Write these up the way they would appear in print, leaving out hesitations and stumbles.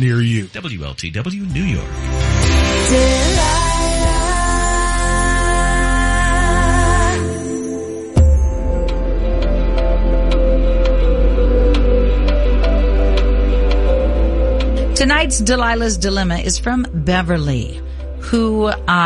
near you. WLTW New York. Tonight's Delilah's Dilemma is from Beverly, who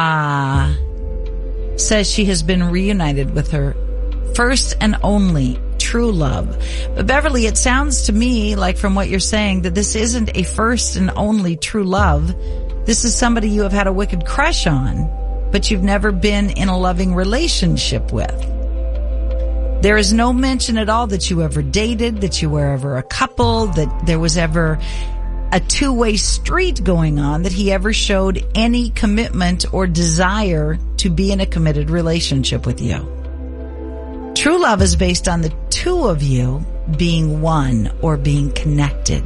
says she has been reunited with her first and only true love. But Beverly, it sounds to me like from what you're saying that this isn't a first and only true love. This is somebody you have had a wicked crush on, but you've never been in a loving relationship with. There is no mention at all that you ever dated, that you were ever a couple, that there was ever a two-way street going on, that he ever showed any commitment or desire to be in a committed relationship with you. True love is based on the two of you being one or being connected.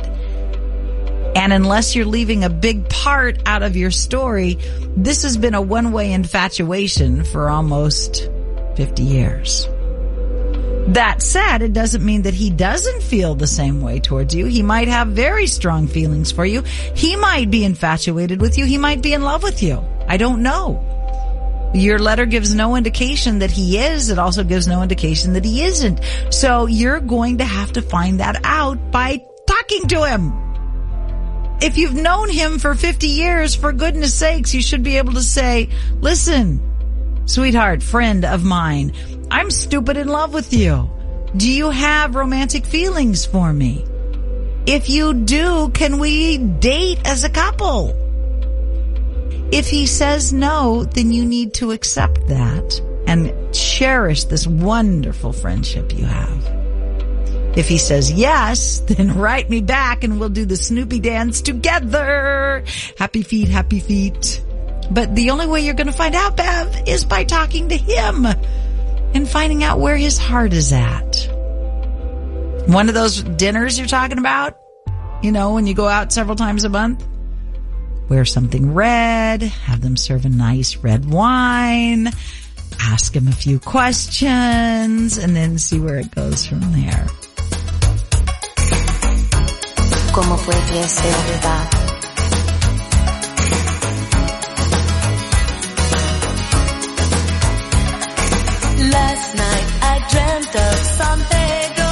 And unless you're leaving a big part out of your story, this has been a one-way infatuation for almost 50 years. That said, it doesn't mean that he doesn't feel the same way towards you. He might have very strong feelings for you. He might be infatuated with you. He might be in love with you. I don't know. Your letter gives no indication that he is. It also gives no indication that he isn't. So you're going to have to find that out by talking to him. If you've known him for 50 years, for goodness sakes, you should be able to say, listen, sweetheart, friend of mine, I'm stupid in love with you. Do you have romantic feelings for me? If you do, can we date as a couple? If he says no, then you need to accept that and cherish this wonderful friendship you have. If he says yes, then write me back and we'll do the Snoopy dance together. Happy feet, happy feet. But the only way you're going to find out, Bev, is by talking to him and finding out where his heart is at. One of those dinners you're talking about, you know, when you go out several times a month, wear something red, have them serve a nice red wine, ask him a few questions, and then see where it goes from there. ¿Cómo puede ser verdad? Last night I dreamt of San Pedro,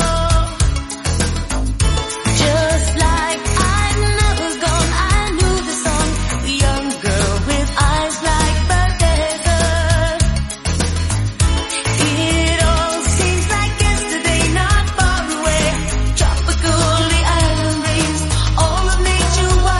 just like I never gone. I knew the song, the young girl with eyes like the desert. It all seems like yesterday, not far away. Tropical, the island breeze, all of nature.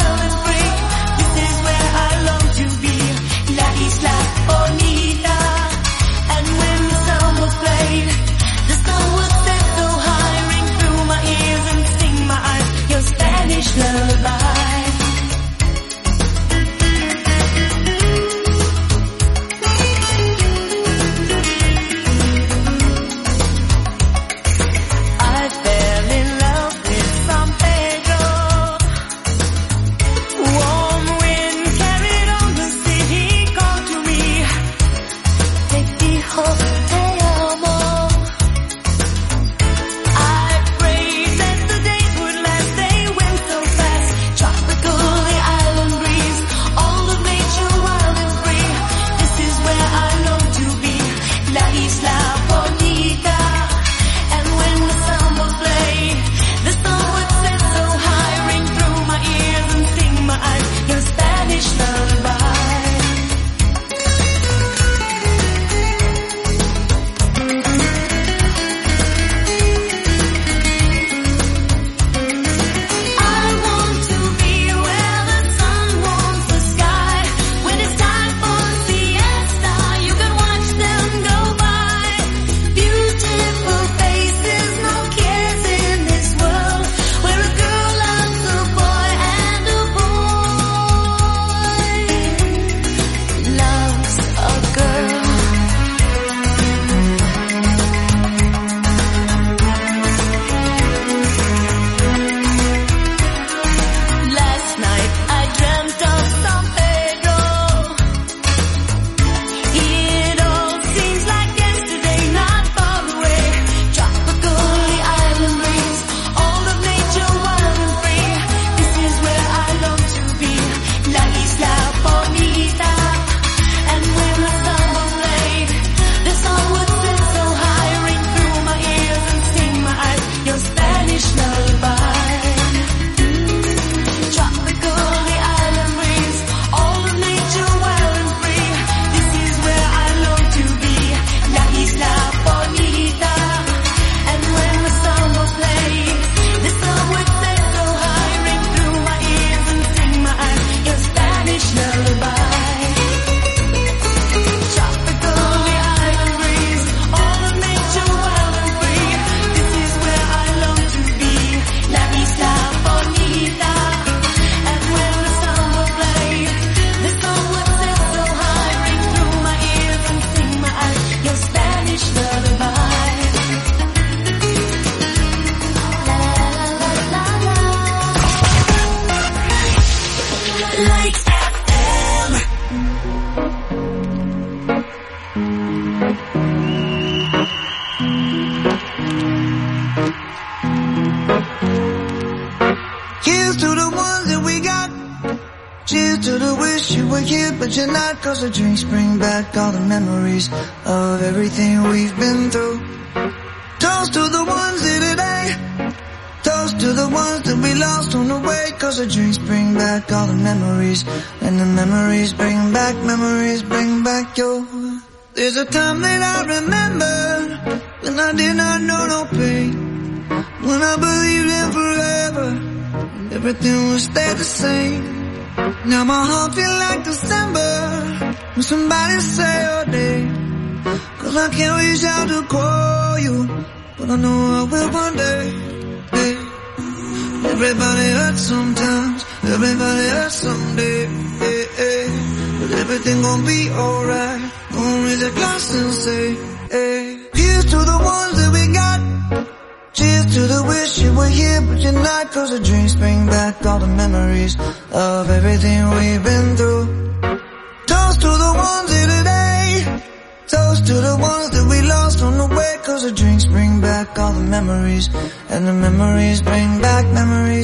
tonight, 'cause the drinks bring back all the memories of everything we've been through. Toast to the ones here today. Toast to the ones that we lost on the way, 'cause the drinks bring back all the memories, and the memories bring back your. There's a time that I remember when I did not know no pain, when I believed in forever, and everything would stay the same. Now my heart feel like December when somebody say your name, 'cause I can't reach out to call you, but I know I will one day. Hey. Everybody hurts sometimes, everybody hurts someday. Hey, hey. But everything gon' be alright. Gonna raise a glass and say, hey. Here's to the ones that we got. Cheers to the wish you were here, but you're not, 'cause the drinks bring back all the memories of everything we've been through. Toast to the ones here today. Toast to the ones that we lost on the way, 'cause the drinks bring back all the memories, and the memories bring back your.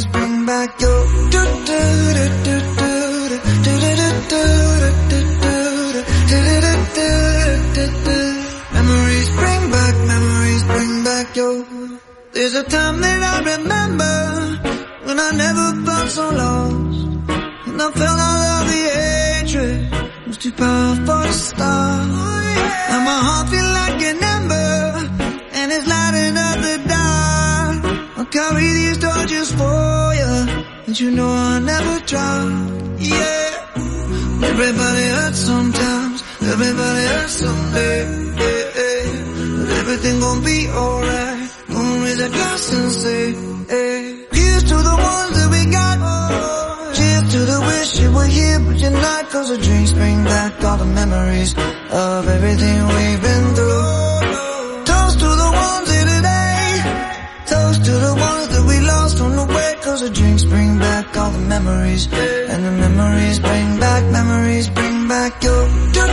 Memories bring back your. There's a time that I remember when I never felt so lost, and I felt all of the hatred was too powerful to stop. And my heart feel like an ember, and it's lighting up the dark. I'll carry these torches for you, and you know I'll never drop. Yeah. Everybody hurts sometimes, everybody hurts someday. Yeah, yeah. But everything gon' be alright. Gonna raise a glass and say, hey. Here's to the ones that we got. Cheers to the wish you were here, but you're not, 'cause the drinks bring back all the memories of everything we've been through. Toast to the ones here today. Toast to the ones that we lost on the way, 'cause the drinks bring back all the memories, and the memories bring back your.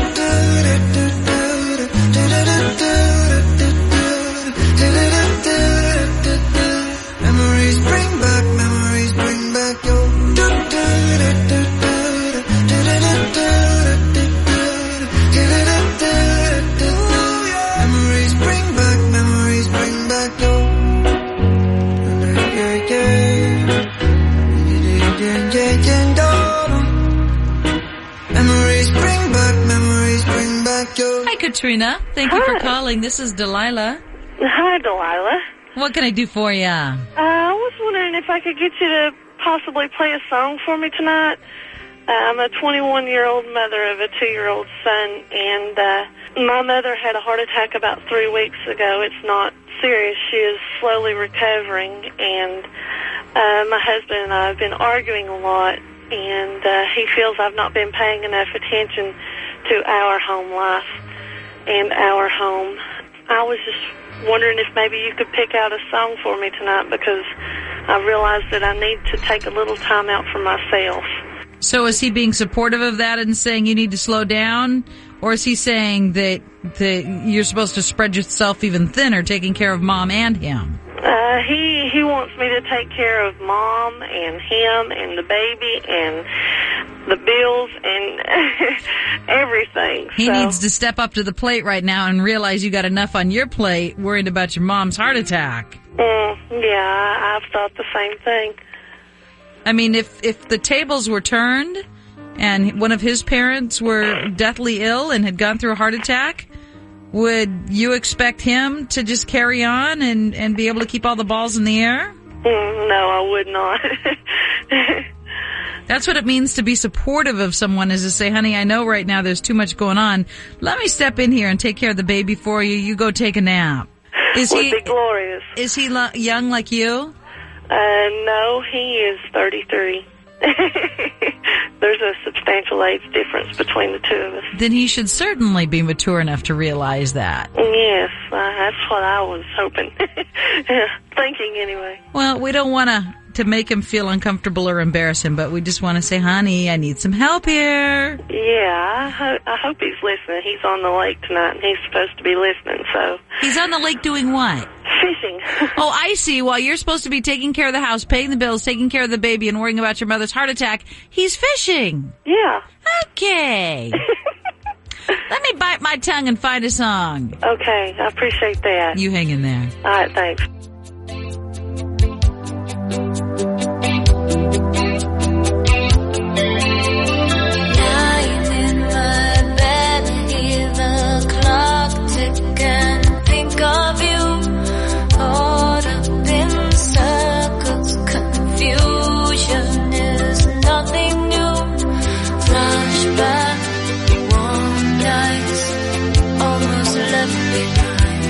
Memories bring back your. Memories bring back your. Memories bring back your. Hi, Katrina. Thank you for calling. This is Delilah. Hi, Delilah. What can I do for you? I was wondering if I could get you to possibly play a song for me tonight. I'm a 21-year-old mother of a 2-year-old son, and my mother had a heart attack about 3 weeks ago. It's not serious. She is slowly recovering, and my husband and I have been arguing a lot, and he feels I've not been paying enough attention to our home life and our home. I was just wondering if maybe you could pick out a song for me tonight, because I realized that I need to take a little time out for myself. So is he being supportive of that and saying you need to slow down? Or is he saying that you're supposed to spread yourself even thinner, taking care of Mom and him? He wants me to take care of Mom and him and the baby and the bills and everything. He needs to step up to the plate right now and realize you got enough on your plate worried about your mom's heart attack. Yeah, I've thought the same thing. I mean, if the tables were turned and one of his parents were deathly ill and had gone through a heart attack, would you expect him to just carry on and be able to keep all the balls in the air? No, I would not. That's what it means to be supportive of someone, is to say, honey, I know right now there's too much going on. Let me step in here and take care of the baby for you. You go take a nap. Would be glorious. Is he young like you? No, he is 33. There's a substantial age difference between the two of us. Then he should certainly be mature enough to realize that. Yes, that's what I was hoping. Thinking anyway. Well, we don't want to make him feel uncomfortable or embarrass him, but we just want to say, honey, I need some help here. Yeah, I hope he's listening. He's on the lake tonight, and he's supposed to be listening, so. He's on the lake doing what? Fishing. Oh, I see. While you're supposed to be taking care of the house, paying the bills, taking care of the baby, and worrying about your mother's heart attack, he's fishing. Yeah. Okay. Let me bite my tongue and find a song. Okay, I appreciate that. You hang in there. All right, thanks. Lying in my bed, hear the clock tick and think of you. Caught up in circles, confusion is nothing new. Flashback, warm nights, almost left behind.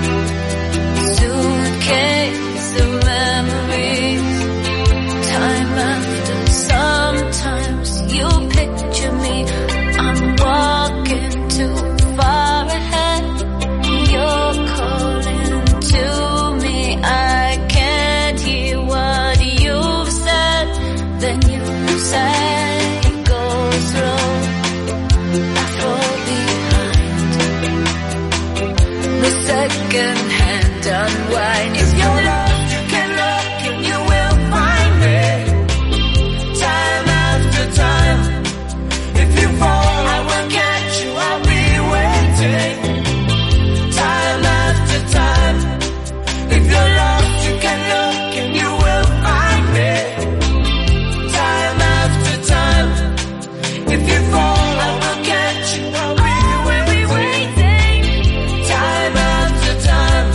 Suitcase of memories, time after. Sometimes you picture me, I'm walking too far ahead. You're calling to me, I can't hear what you've said. Then you say, go slow, I fall behind. The second hand unwind. If you're lost, you can look and you will find me. Time after time. If you fall, I will catch you, I'll be waiting. Time after time. If you're lost, you can look and you will find me. Time after time. If you fall, I will catch you, I'll be waiting. Time after time.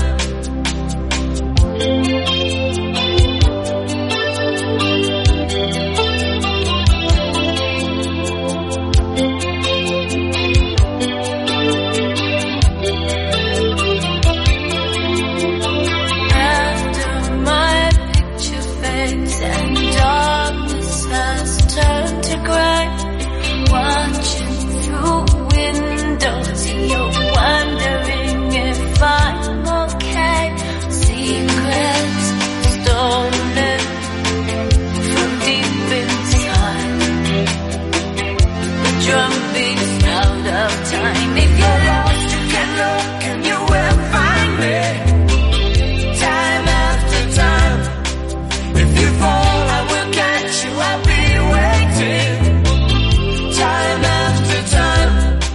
After my picture fades and darkness has turned to gray, watching through windows, you're wondering if I'm okay. Secrets stolen from deep inside. The drum beats out of time. If you're lost, you can look and you will find me. Time after time. If you fall, I will catch you, I'll be waiting. Time after time.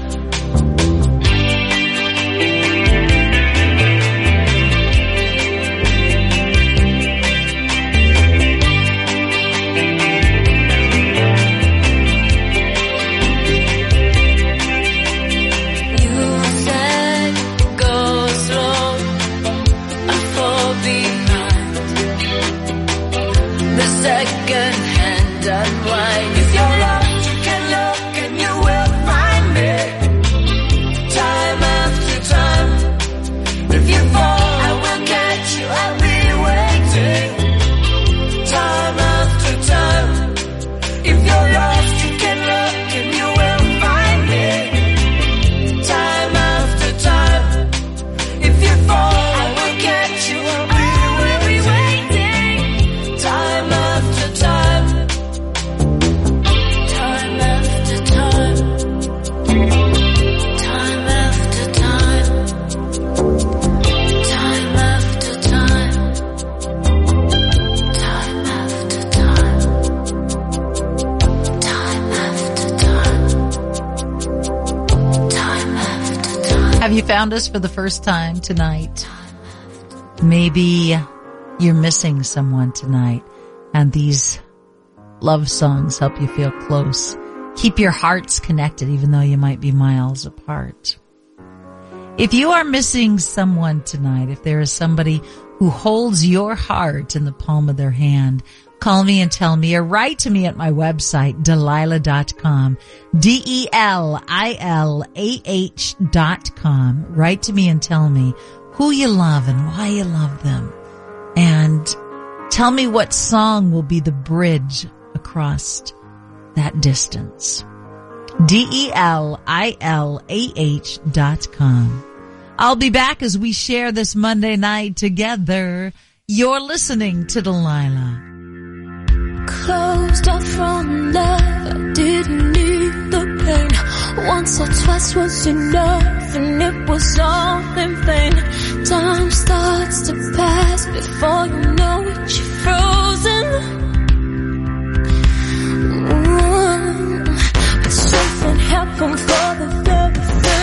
You said go slow, I fall behind. The second hand unwind. If you're lost, you can look and you will find me. Time after time. If you fall, I will catch you, I'll be waiting. Time after time. If you're lost, you can look and you will find me. Time after time. If you fall, I will catch you, I'll be waiting. Time after time. Time after time. Time after time. Time after time. Time after time. Time after time. Time after time. Have you found us for the first time tonight? Maybe you're missing someone tonight, and these love songs help you feel close. Keep your hearts connected even though you might be miles apart. If you are missing someone tonight, if there is somebody who holds your heart in the palm of their hand, call me and tell me, or write to me at my website, Delilah.com, DELILAH.com. Write to me and tell me who you love and why you love them. And tell me what song will be the bridge across that distance. DELILAH.com. I'll be back as we share this Monday night together. You're listening to Delilah. Closed off from love, I didn't need the pain. Once or twice was enough, and it was all in vain. Time starts to pass before you know it, you're frozen. But something happened for the very first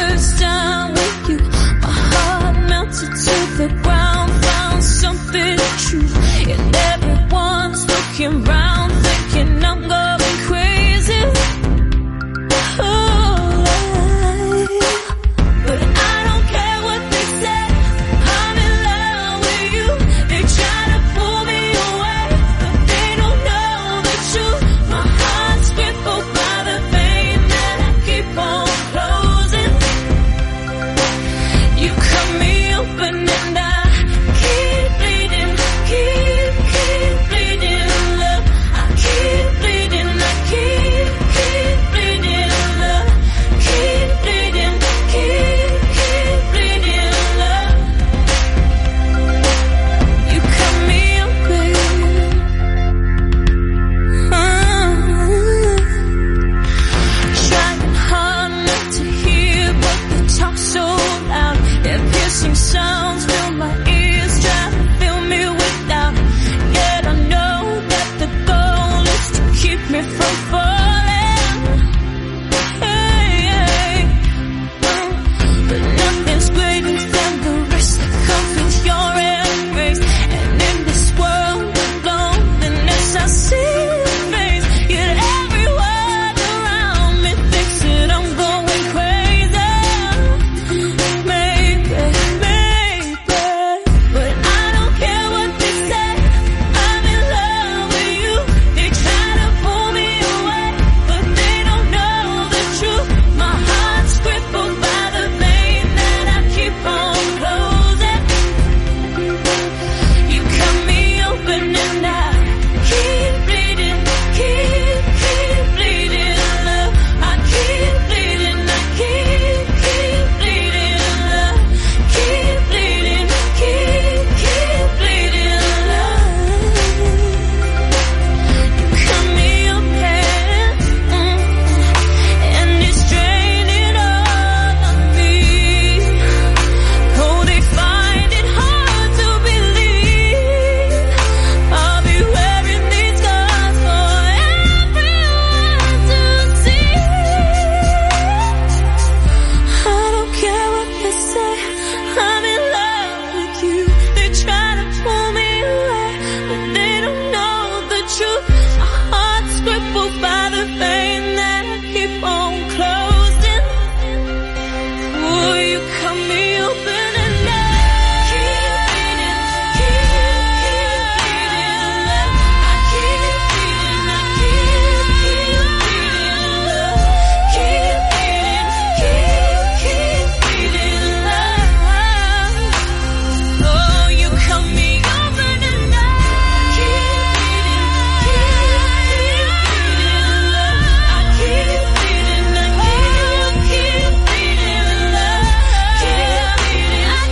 but nothing's greater than the risk that comes with your embrace. And in this world of loneliness, I see your face. Yet everyone around me thinks that I'm going crazy. Maybe, but I don't care what they say. I'm in love with you. They try to pull me away, but they don't know the truth. My heart's crippled by the vein that I keep on closing. You cut me open and I keep bleeding, keep bleeding, love. I keep bleeding, I keep bleeding, love. Keep bleeding, keep bleeding, love. You cut me open, and it's draining all of me. Oh, they find it hard to believe I'll be wearing these scars for everyone to see. I don't care what they say, I'm in love with you. They try to pull me away, but they don't know the truth. My heart's crippled by the vein that I keep on closing. Oh, you cut me open and I keep bleeding, love. I keep bleeding, I keep bleeding, love. Keep bleeding, love. Oh, you cut me open and I keep bleeding, love. I keep bleeding, I keep bleeding, love. Keep bleeding, I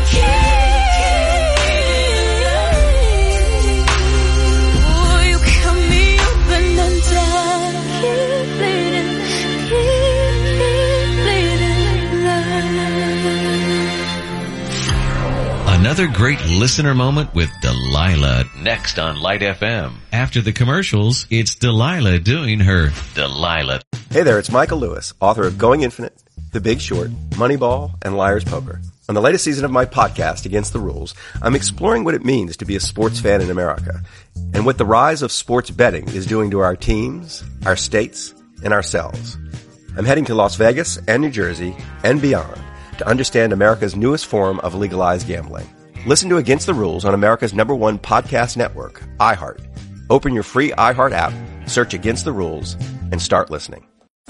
oh, you cut me open and I keep bleeding, love. Another great listener moment with Delilah next on Light FM. After the commercials, it's Delilah doing her Delilah. Hey there, it's Michael Lewis, author of Going Infinite, The Big Short, Moneyball, and Liar's Poker. On the latest season of my podcast, Against the Rules, I'm exploring what it means to be a sports fan in America and what the rise of sports betting is doing to our teams, our states, and ourselves. I'm heading to Las Vegas and New Jersey and beyond to understand America's newest form of legalized gambling. Listen to Against the Rules on America's #1 podcast network, iHeart. Open your free iHeart app, search Against the Rules, and start listening.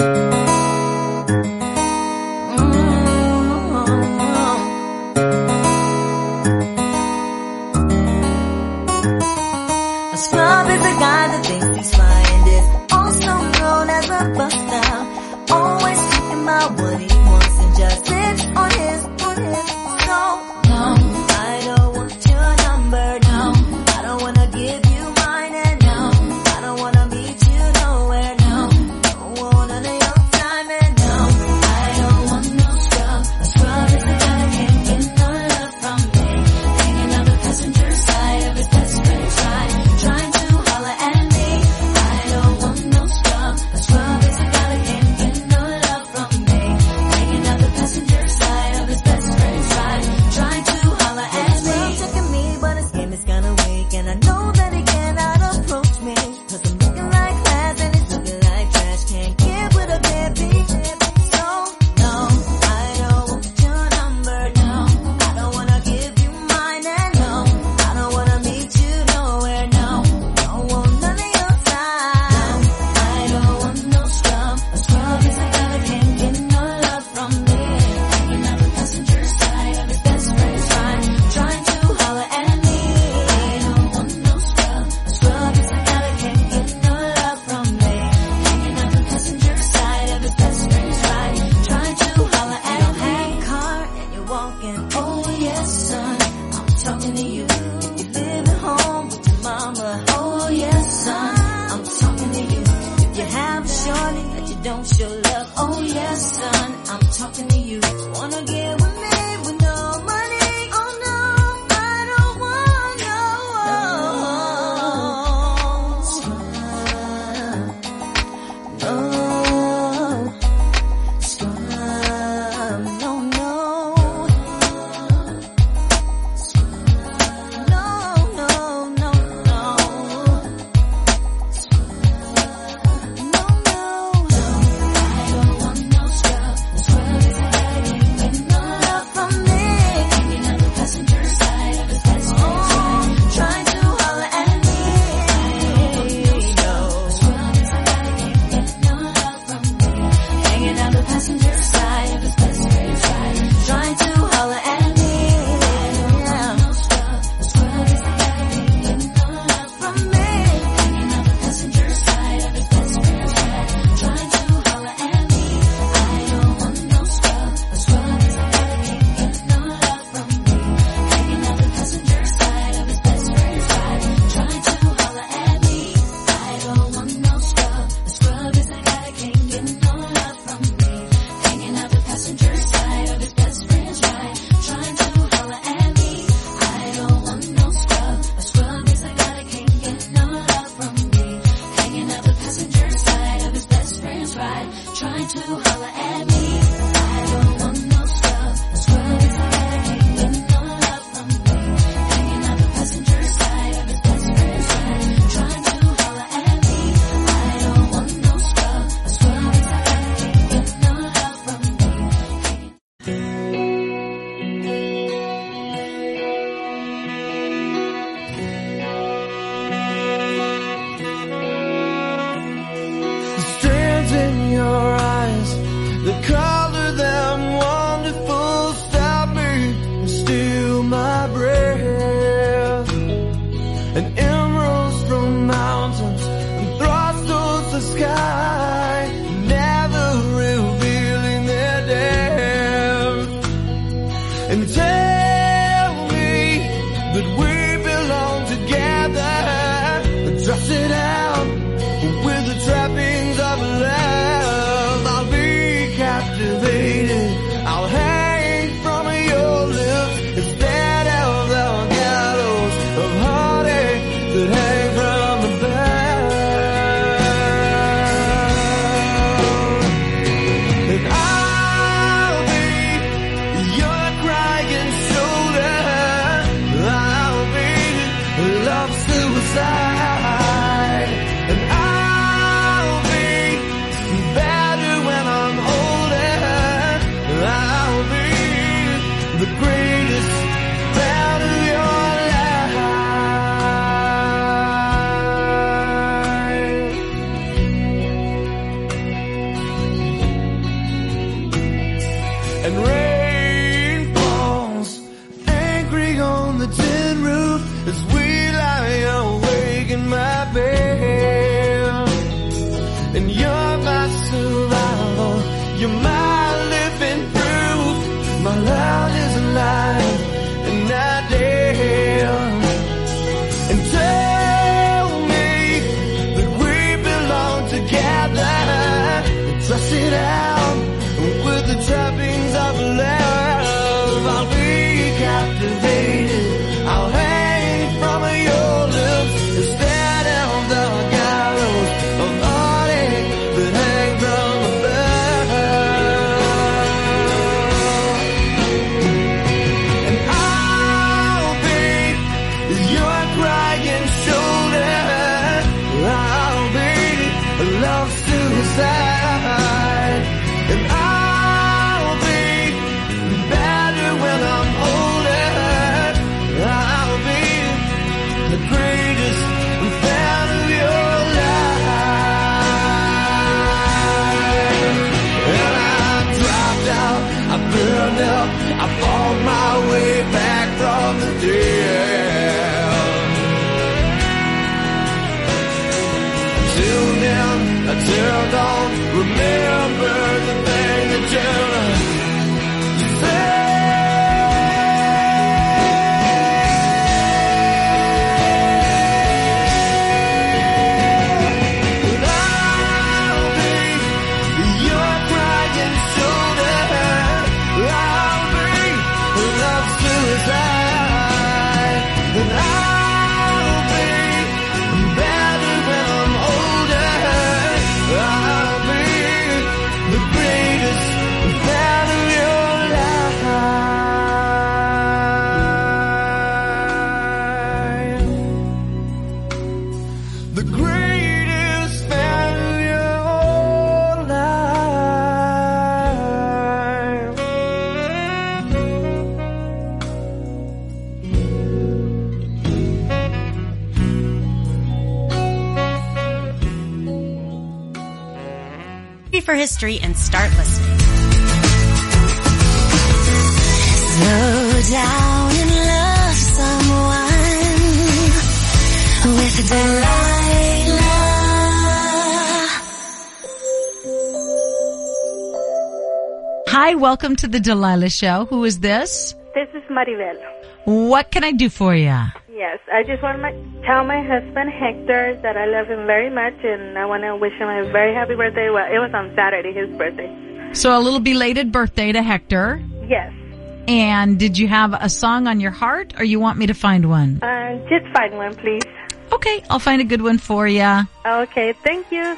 A scrub is a guy that thinks he's fine, is also known as a buster. Always talking about what he wants and just sits on his so no, I don't want your number, no. I don't wanna give you mine, and no, I don't wanna meet you nowhere, no. Don't want none of your time, and no, I don't want no scrub. A scrub is a and tell me that we belong together. Dress it out with the trappings of love. I'll be captivated. I'll hang from your lips instead of the gallows of heartache that hang from the bell. And I'll be your crying shoulder. I'll be love suicide. And I'll be better when I'm older. I'll be the greatest fan of your life. And rain falls angry on the tin roof as we lie awake in my bed. And you're my survival, you're my living proof. My love is alive and not dead. And tell me that we belong together. Dress it out with the trappings of love. I'll be captivated. I'll hang from your lips instead of the gallows of heartache that hang from above. And I'll be your crying shoulder. I'll be love suicide. And I'll be better when I'm older. I'll be the greatest fan of your life. And I dropped out, I burned up, I fought my way back from the dead. Till then, I turned on, remember the thing that you said. And I'll be your crying shoulder. I'll be love suicide. And I'll be better when I'm older. I'll be the greatest fan of your life. The greatest fan of your life. For history and start listening. Slow down and love someone with Delilah. Hi, welcome to the Delilah Show. Who is this? This is Maribel. What can I do for you? Yes, I just want to tell my husband Hector that I love him very much, and I want to wish him a very happy birthday. Well, it was on Saturday, his birthday. So a little belated birthday to Hector. Yes. And did you have a song on your heart, or you want me to find one? Just find one, please. Okay, I'll find a good one for you. Okay, thank you.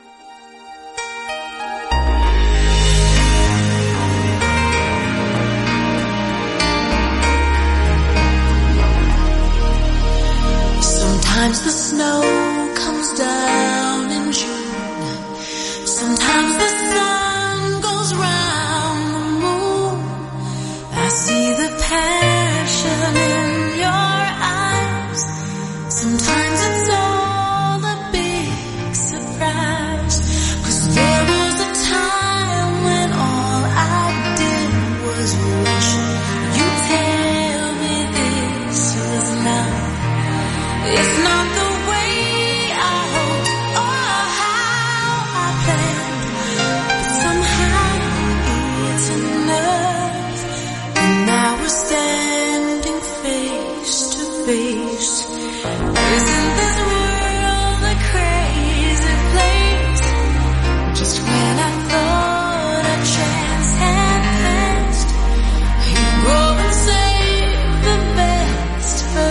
Sometimes the snow comes down in June. Sometimes the sun goes round the moon. I see the passion in your eyes. Sometimes it's all a big surprise. 'Cause there was a time when all I did was wish you tell me this was love. It's not the way I hoped or how I planned, but somehow it's enough. And now we're standing face to face. Isn't this world a crazy place? Just when I thought a chance had passed, you go and save the best for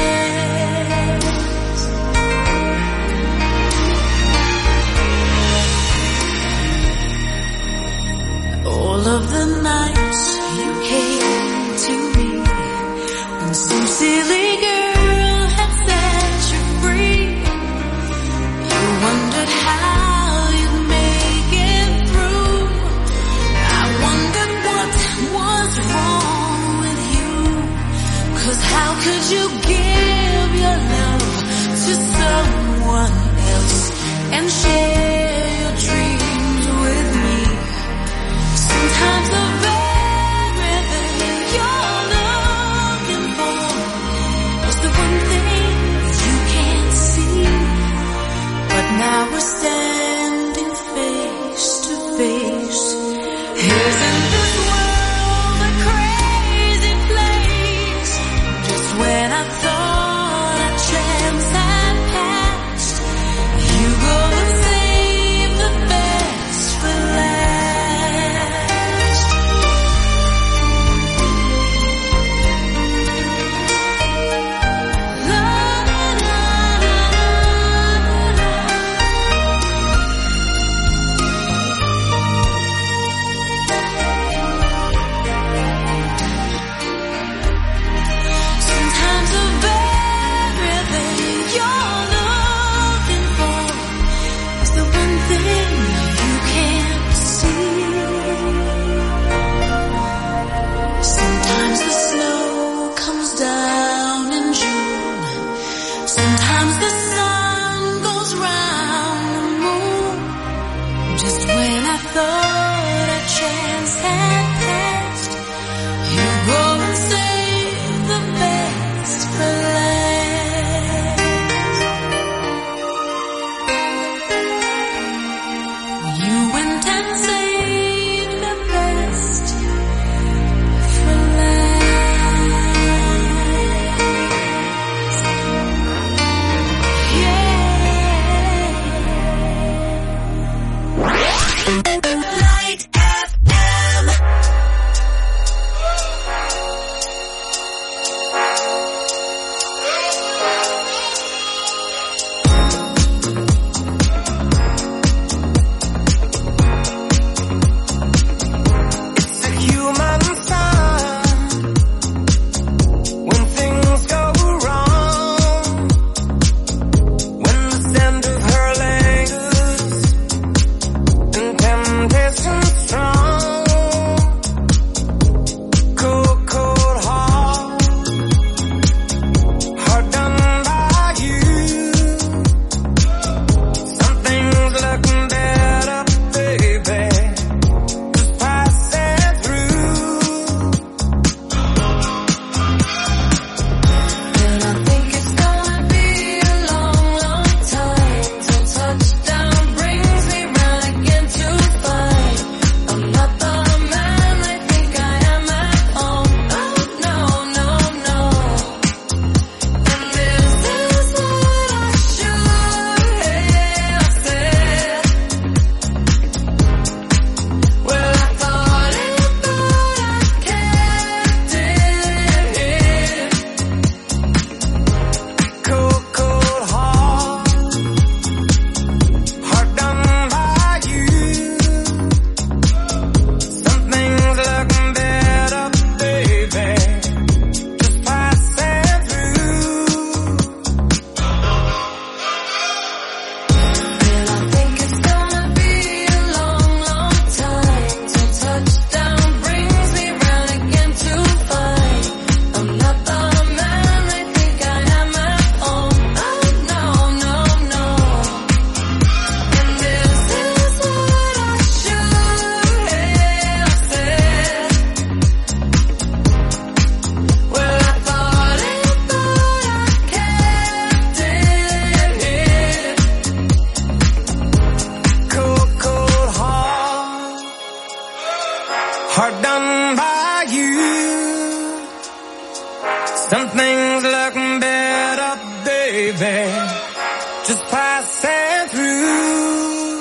last. All of the nights you came to me when some silly girl had set you free, you wondered how you'd make it through. I wondered what was wrong with you, 'cause how could you give your love to someone else and share your dreams with me? Sometimes the very thing you're looking for is the one thing you can't see. But now we're standing face to face. Isn't this world a crazy place? Just when I thought a chance had passed, you go and save Some things look better, baby, just passing through.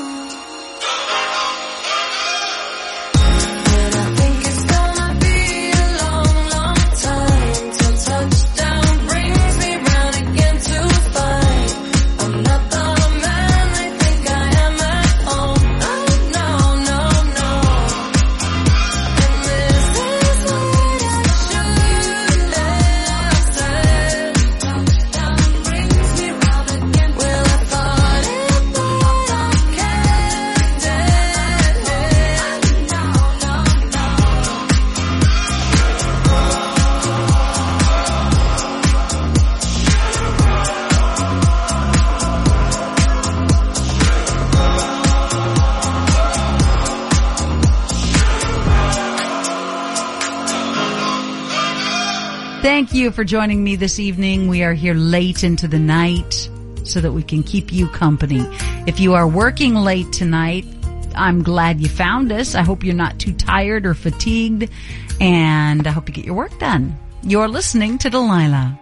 Thank you for joining me this evening. We are here late into the night so that we can keep you company. If you are working late tonight, I'm glad you found us. I hope you're not too tired or fatigued, and I hope you get your work done. You're listening to Delilah.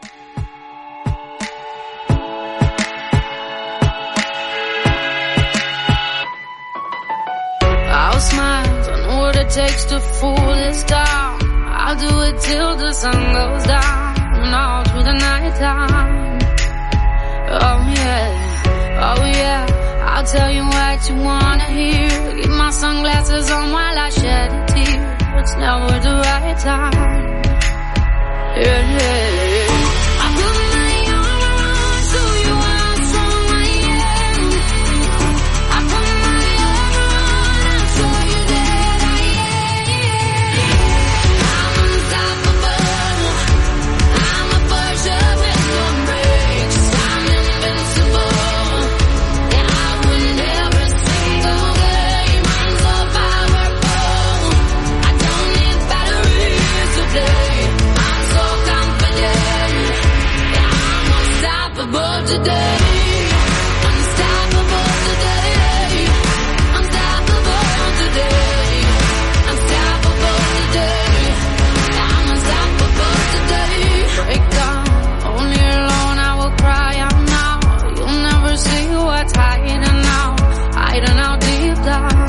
I'll smile, I know what it takes to fool this town. I'll do it till the sun goes down and all through the night time. Oh yeah, I'll tell you what you wanna hear. Keep my sunglasses on while I shed a tear. It's never the right time. Yeah. I put my arm around, show you how strong I am. I put my arm around and show you that I am. I'm unstoppable. I'm a Porsche with no brakes. I'm invincible. Yeah, I win every single game. I'm so powerful. I don't need batteries to play. I'm so confident. Yeah, I'm unstoppable today. Unstoppable today. Unstoppable today. Unstoppable today. I'm unstoppable today. Break down, only alone I will cry out now. You'll never see what's hiding out deep down.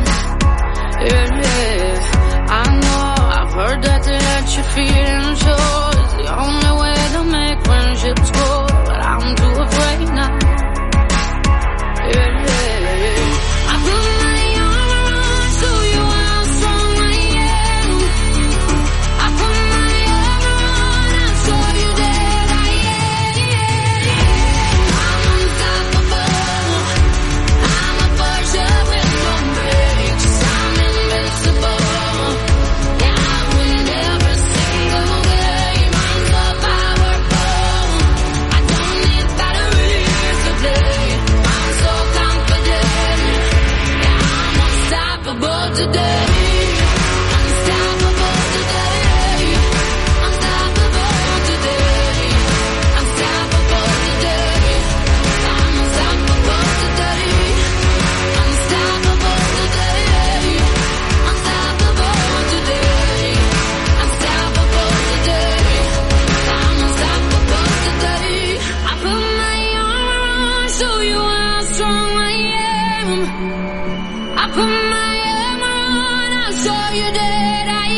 Yeah. I know, I've heard that to let your feelings show is the only way to make friendships grow, but I'm too afraid now. Yeah. I put my arm around, show you how strong I am. I put my arm around and show you that I am. I'm unstoppable. I'm a Porsche with no brakes. I'm invincible. Yeah, I win every single game. I'm so powerful. I don't need batteries to play. I'm so confident. Yeah, I'm unstoppable today. Unstoppable today. Unstoppable today. Unstoppable today. I'm unstoppable today. Unstoppable today. Unstoppable today. Unstoppable today. I'm unstoppable today. I put my arm around, show you how strong I am. I put my arm around, I'll show you that I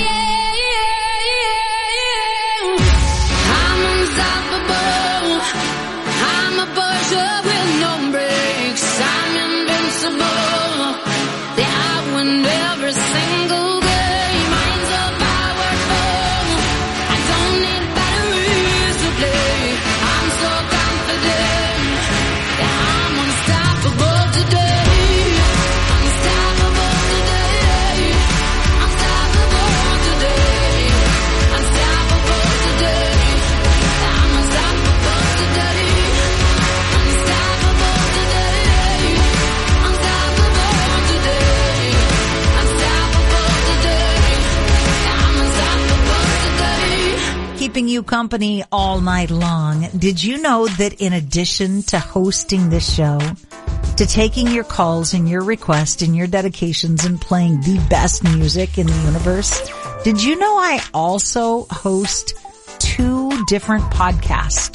am. I'm unstoppable. I'm a Porsche with no brakes. I'm invincible. Yeah, I win every single game. I'm so powerful. I don't need batteries to play. I'm so confident. Yeah, I'm unstoppable today. Unstoppable today. Unstoppable today. Unstoppable today. I'm unstoppable today. Unstoppable today. Unstoppable today. Unstoppable today. I'm unstoppable today. Keeping you company all night long. Did you know that in addition to hosting this show, to taking your calls and your requests and your dedications and playing the best music in the universe, did you know I also host 2 2 different podcasts.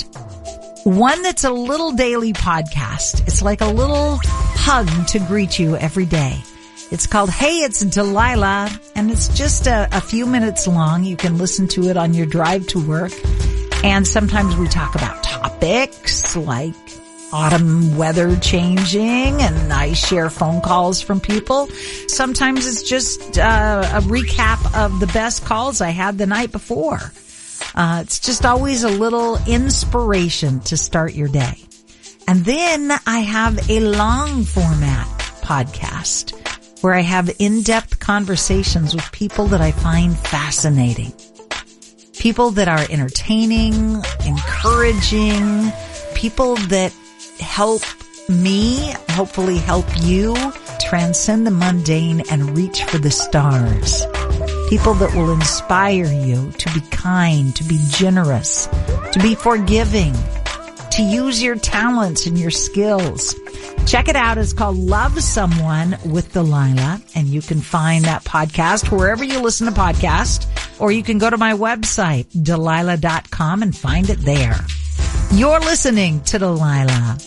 One that's a little daily podcast. It's like a little hug to greet you every day. It's called Hey, It's Delilah, and it's just a few minutes long. You can listen to it on your drive to work. And sometimes we talk about topics like autumn weather changing, and I share phone calls from people. Sometimes it's just a recap of the best calls I had the night before. It's just always a little inspiration to start your day. And then I have a long format podcast where I have in-depth conversations with people that I find fascinating. People that are entertaining, encouraging, people that help me, hopefully help you, transcend the mundane and reach for the stars. People that will inspire you to be kind, to be generous, to be forgiving, to use your talents and your skills. Check it out. It's called Love Someone with Delilah, and you can find that podcast wherever you listen to podcasts, or you can go to my website, Delilah.com, and find it there. You're listening to Delilah.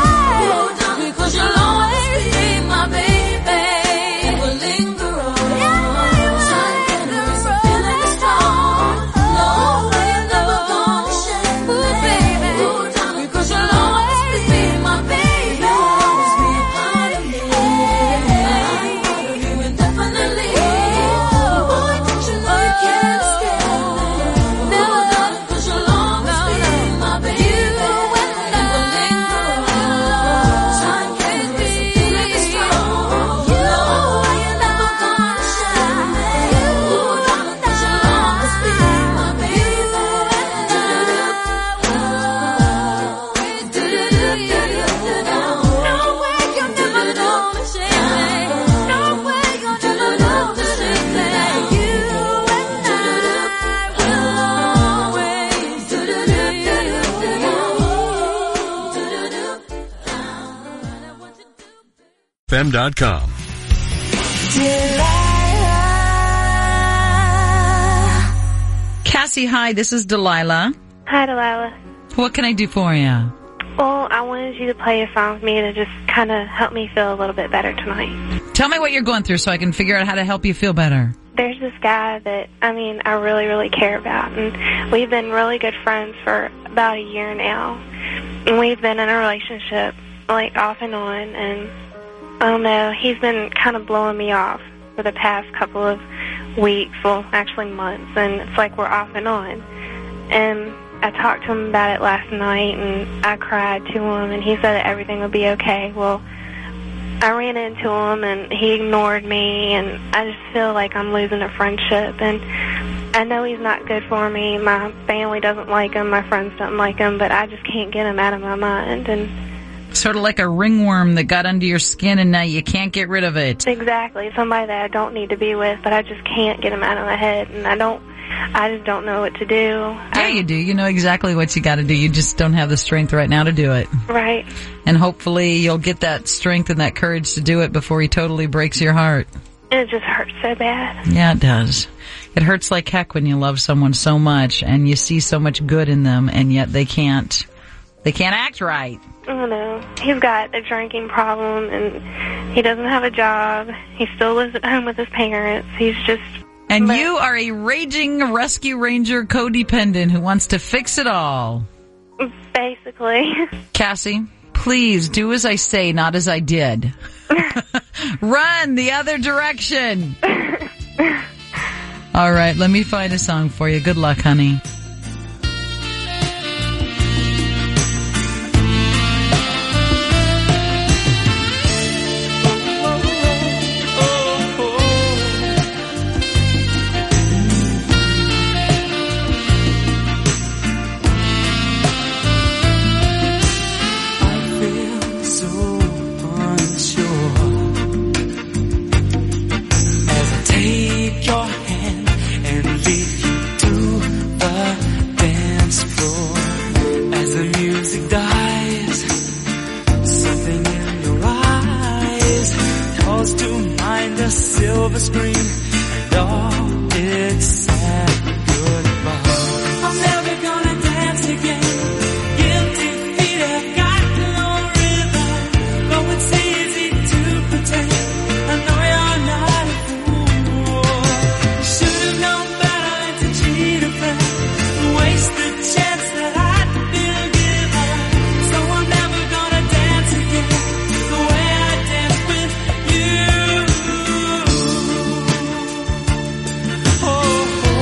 Because you'll always be my baby. It will linger on. lightfm.com. Cassie, hi, this is Delilah. Hi, Delilah. What can I do for you? Well, I wanted you to play a song with me to just kind of help me feel a little bit better tonight. Tell me what you're going through so I can figure out how to help you feel better. There's this guy that, I really, really care about, and we've been really good friends for about a year now. And we've been in a relationship, like, off and on, and I don't know, he's been kind of blowing me off for the past couple of weeks, well, actually months, and it's like we're off and on. And I talked to him about it last night, and I cried to him, and he said that everything would be okay. Well, I ran into him, and he ignored me, and I just feel like I'm losing a friendship. And I know he's not good for me. My family doesn't like him. My friends don't like him, but I just can't get him out of my mind. And sort of like a ringworm that got under your skin, and now you can't get rid of it. Exactly. Somebody that I don't need to be with, but I just can't get him out of my head, and I just don't know what to do. Yeah, you do. You know exactly what you got to do. You just don't have the strength right now to do it. Right. And hopefully you'll get that strength and that courage to do it before he totally breaks your heart. And it just hurts so bad. Yeah, it does. It hurts like heck when you love someone so much and you see so much good in them, and yet they can't act right. I don't know. He's got a drinking problem, and he doesn't have a job. He still lives at home with his parents. He's just... And you are a raging rescue ranger codependent who wants to fix it all. Basically. Cassie, please do as I say, not as I did. Run the other direction. All right, let me find a song for you. Good luck, honey. Silver screen and all it's sad goodbye. I'm never gonna dance again. Guilty feet have got no rhythm. Though it's easy to pretend, I know you're not a fool. Should've known better than to cheat a friend, waste the chance that I'd been given. So I'm never gonna dance again the way I danced with you. Oh,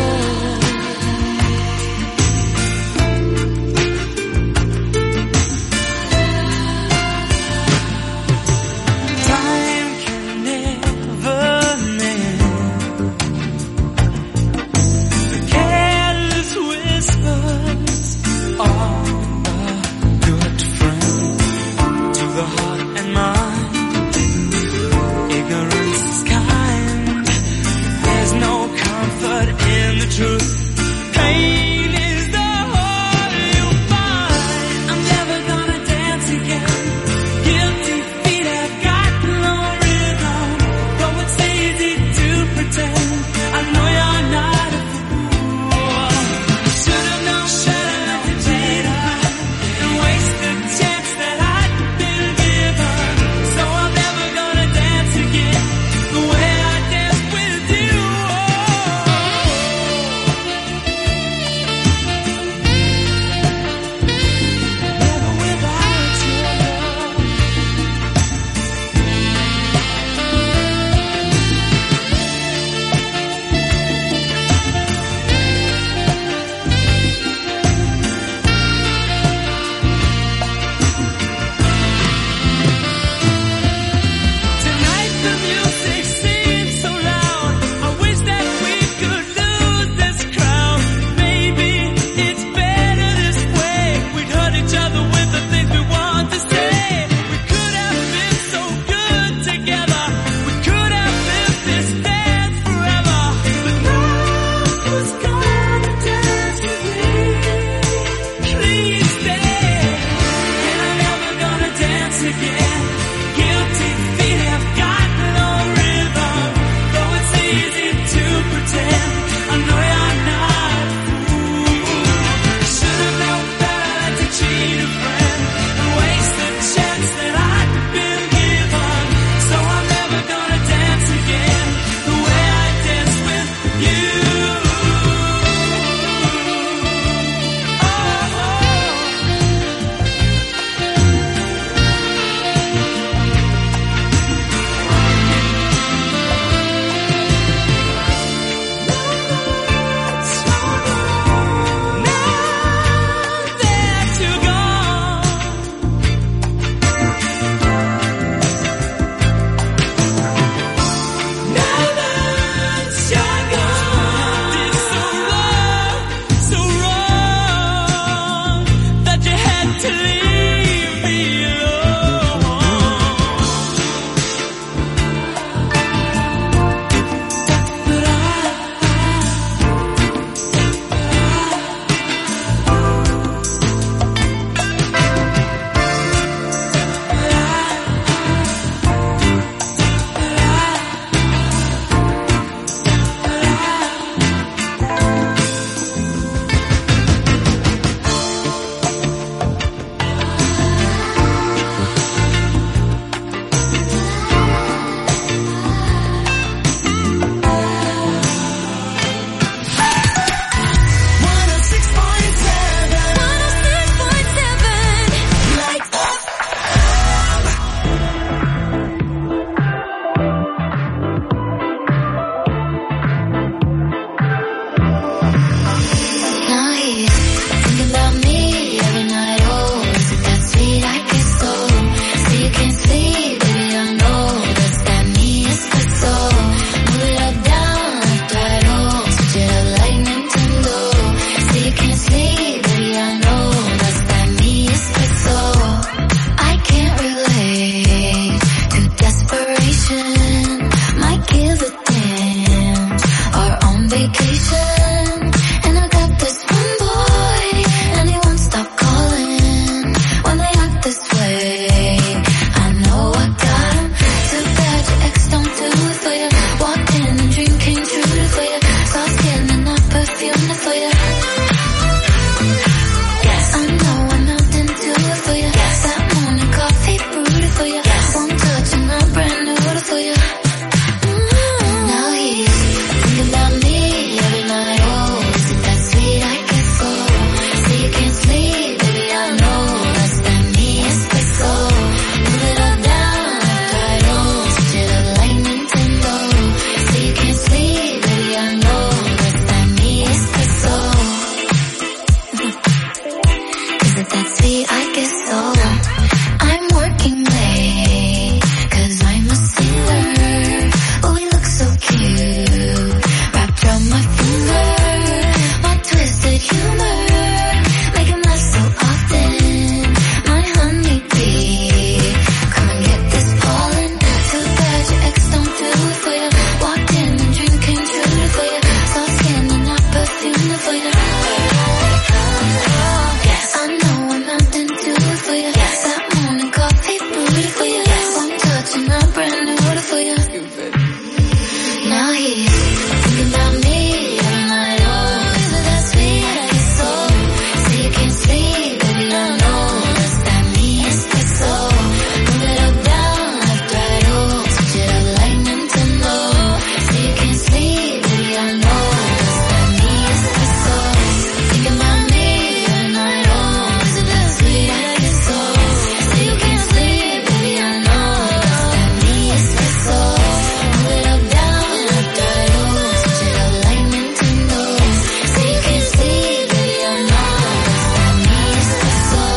Now he's thinking about me every night. Oh, is it that sweet? I get so. Say you can't sleep, baby, I know. Does that mean it's so? Move it up, down, left, right, oh. Switch it up like Nintendo. Say you can't sleep, baby, I know. Does that mean it's so? Thinking about me every night. Oh, is it that sweet? I get so. Say you can't sleep, baby, I know. Does that mean it's so? Move it up, down, left, right, oh. Switch it up like Nintendo. Say you can't sleep, baby, I know. Does that mean it's so?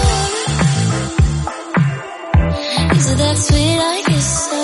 Is it that sweet? I guess so.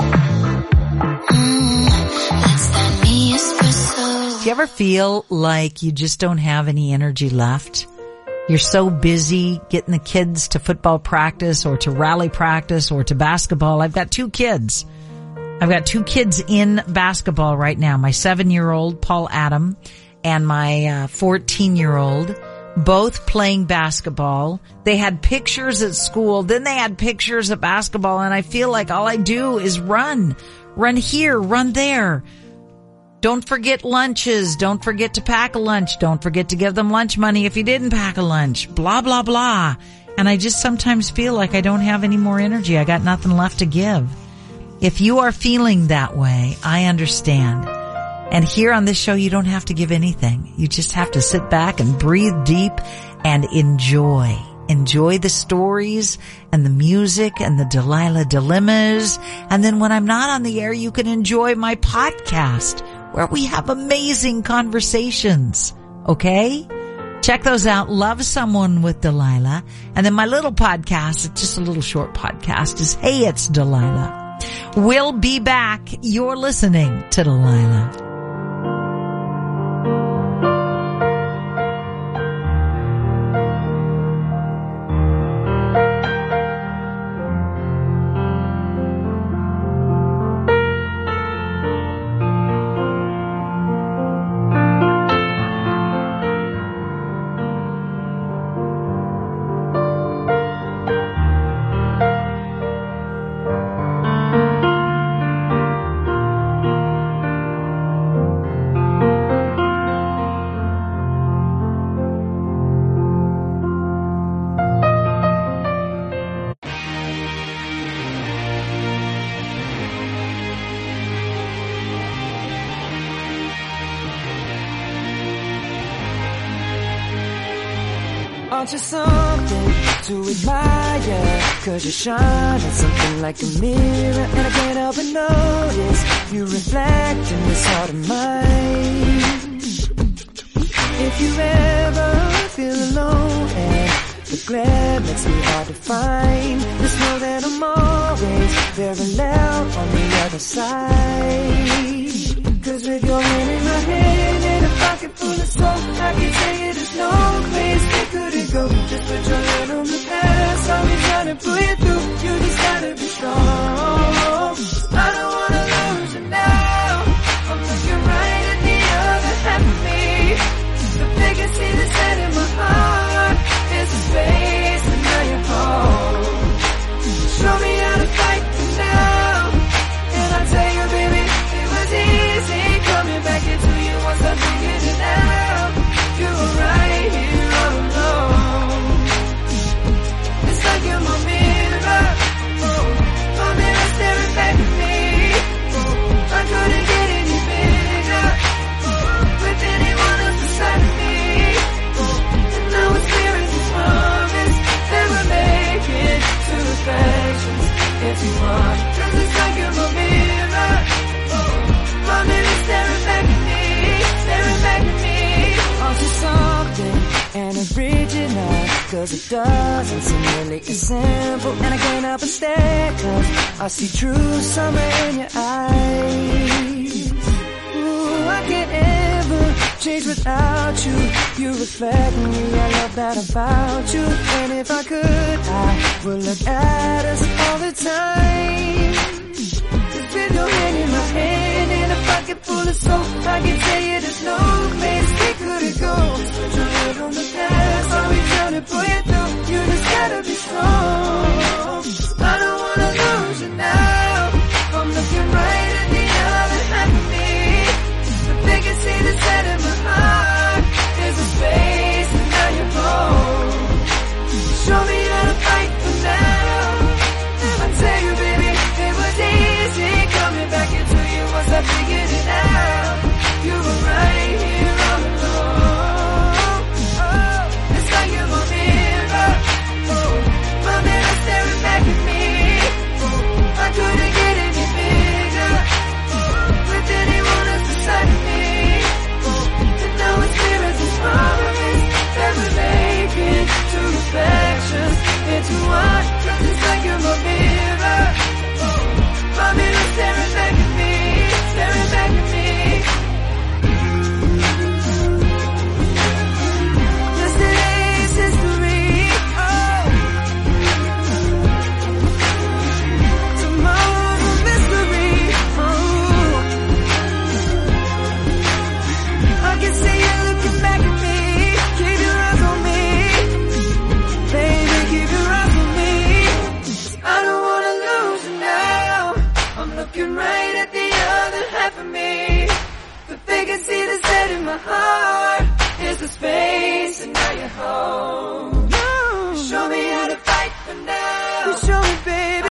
That's that me espresso. Do you ever feel like you just don't have any energy left? You're so busy getting the kids to football practice or to rally practice or to basketball. I've got two kids. I've got two kids in basketball right now. My 7-year-old, Paul Adam, and my 14-year-old, both playing basketball. They had pictures at school, then they had pictures at basketball, and I feel like all I do is run. Run here, run there. Don't forget lunches. Don't forget to pack a lunch. Don't forget to give them lunch money if you didn't pack a lunch. Blah, blah, blah. And I just sometimes feel like I don't have any more energy. I got nothing left to give. If you are feeling that way, I understand. And here on this show, you don't have to give anything. You just have to sit back and breathe deep and enjoy. Enjoy the stories and the music and the Delilah dilemmas. And then when I'm not on the air, you can enjoy my podcast where we have amazing conversations. Okay? Check those out. Love Someone with Delilah. And then my little podcast, it's just a little short podcast, is Hey, It's Delilah. We'll be back. You're listening to Delilah. Aren't you something to admire? 'Cause you shine at something like a mirror, and I can't help but notice you reflect in this heart of mine. If you ever feel alone and the glare makes me hard to find, just know that I'm always very loud on the other side. 'Cause with your hand in my hand and a pocket full of soul, I can tell you there's no place we couldn't go. Just put your hand on the past, I'll be trying to pull you through. You just gotta be strong. I don't wanna lose you now. I'm looking right at the other half of me. The biggest thing that's set in my heart is the space and now you're home. Show me how to fight for now, and I'll tell you, baby, it was easy coming back into you once I figured it out. You were right here all alone. It's like you're my mirror, my mirror staring back at me. I couldn't get any bigger with anyone else beside me. And now it's clear as this promise that we're making two reflections into one. 'Cause it's like you're my mirror, my mirror staring back at me, staring back at me. Aren't you something and original? 'Cause it doesn't seem really as simple, and I can't help but stare, 'cause I see true summer in your eyes. Ooh, I can't ever change without you. You reflect me, I love that about you. And if I could, I would look at us all the time. 'Cause with your hand in my hand and a pocket full of soap, I can tell you there's no place we couldn't go. Just put your head on the past, I'll be trying to pull you through. You just gotta be strong. I don't wanna lose you now. I'm looking right at the other half of me. in my heart is the space, and now you're home. Show me how to fight for now. Show me, baby.